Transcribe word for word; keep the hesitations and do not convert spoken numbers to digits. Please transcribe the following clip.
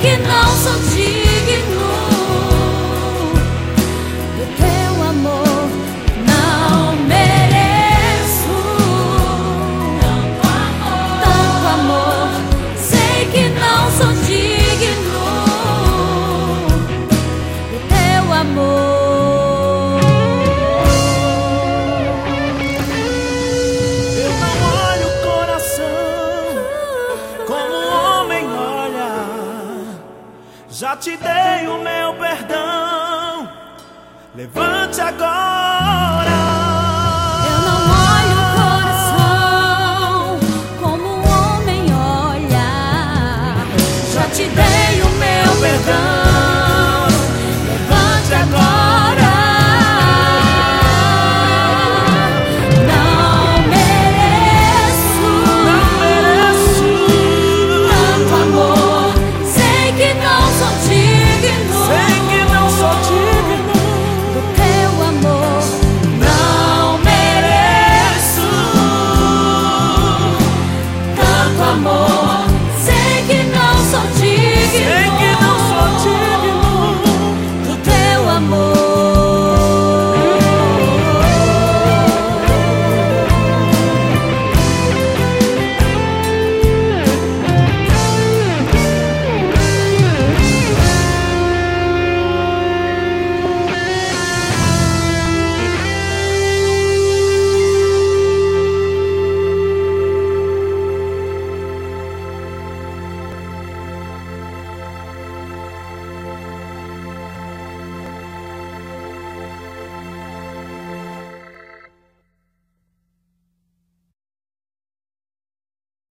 que não sou digno do teu amor, não mereço tanto amor, tanto amor. Sei que não sou digno do teu amor. Eu não olho o coração como o homem olha. Já te dei o meu perdão, levante agora. Eu não olho o coração como o homem olha. Já te dei o meu perdão.